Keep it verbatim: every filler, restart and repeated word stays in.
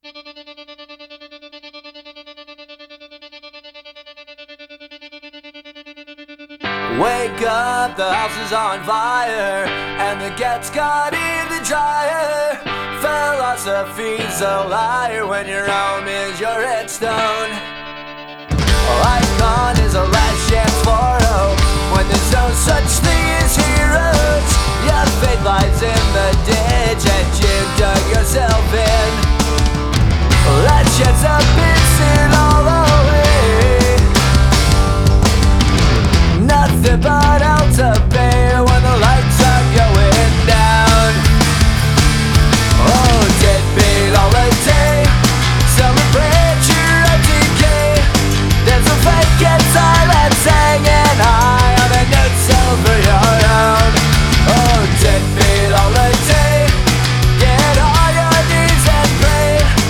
Wake up, the house is on fire, and the cat's caught in the dryer. Philosophy's a liar when your home is your headstone. Icon is a last chance for hope when there's no such thing as heroes. Your faith lies in the ditch that you dug yourself in.